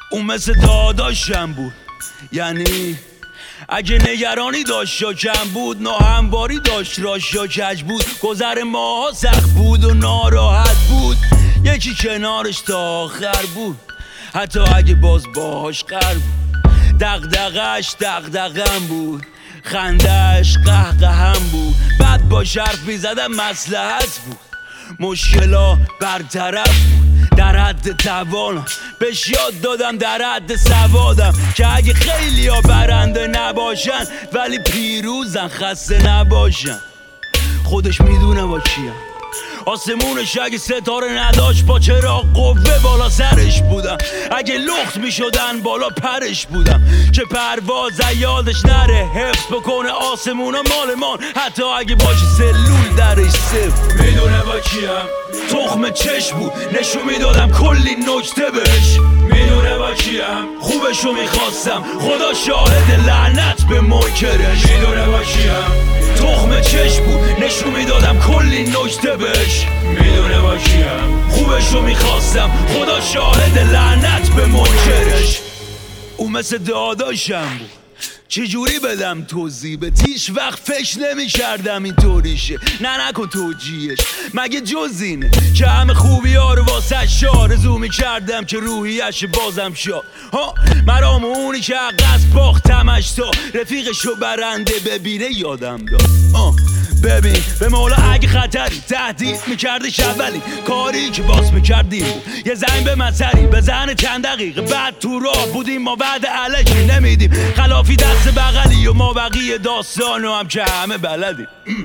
اون مثل داداشم بود، یعنی اگه نگرانی داشت یا کم بود، ناهمواری داشت راش یا کج بود، گذر ماها سخت بود و ناراحت بود، یکی کنارش تا آخر بود، حتی اگه باز باهاش قرار بود. دغدغش دغدغم بود، خندهش قهقهم بود، بعد با حرف میزدم مصلحت بود، مشکلا برطرف بود، در حد توانم بهش یاد دادم، در حد سوادم که اگه خیلی ها برنده نباشن ولی پیروزن، خسته نباشن. خودش میدونه با کیم، آسمونش اگه ستاره نداشت با چراغ قوه بالا سرش بودم، اگه لخت میشدن بالا پرش بودم، چه پرواز یادش نره، حفظ بکنه آسمونا مالمان، حتی اگه باشه سلول درش صفر. میدونه با کیم، تخم چشم بود، نشون میدادم کلی نکته بهش. میدونه با کیم، خوبشو میخواستم، خدا شاهد لعنت به منکرش. میدونه با کیم، تخم چشم بود، نشون میدادم کلی نکته بهش. میدونه با کیم، خوبشو میخواستم، خدا شاهد لعنت به منکرش. اون مثل داداشم بود، چجوری بدم توضیح؟ به هیچ وقت فکر نمی کردم این طوریشه، نه نکن توجیهش، مگه جز اینه که همه خوبی ها رو واسه آرزو می کردم که روحیش بازم شد. ها مرام اونی که قصد باختمش تا رفیقشو برنده ببینه یادم داد. ببین به مولا اگه خطری تهدید میکردش، اولی کاری که باز میکردیم یه زنگ به من سری بزنه چند دقیقه بعد تو راه بودیم، ما بعد علکی نمیدیم، خلافی دست بغلی و ما بقیه داستانو هم که همه بلدیم.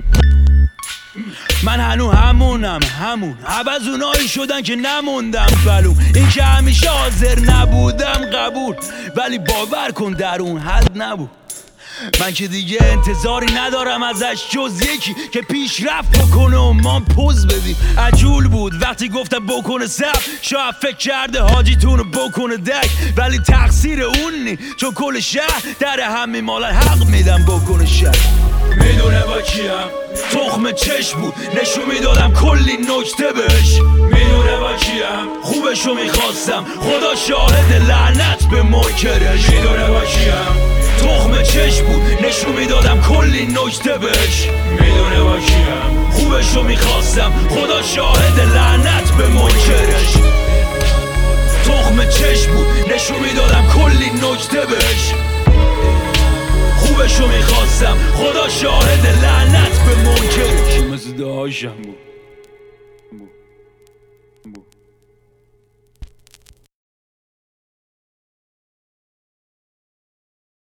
من همون عوض اونایی شدن که نموندم فلوم، این که همیشه حاضر نبودم قبول، ولی باور کن در اون حد نبود. من که دیگه انتظاری ندارم ازش جز یکی که پیشرفت بکنه و ما پوز بدیم. عجول بود وقتی گفتم بکنه سب، شاید فکر کرده حاجیتونو بکنه دک، ولی تقصیر اون نی، چون کل شهر در همین مالن حق میدم بکنه شهر. میدونه با کیم، تخم چشم بود، نشون میدادم کلی نکته بهش. میدونه با کیم، خوبشو میخواستم، خدا شاهد لعنت به منکرش. میدونه با کیم، تخم چشم بود، نشون میدادم کلی نکته بهش. میدونه با کیم، خوبشو میخواستم، خدا شاهد لعنت به منکرش. تخم چشم بود، نشون میدادم کلی نکته بهش. خوبشو میخواستم، خدا شاهد لعنت به منکرش. مثل داشتم بود.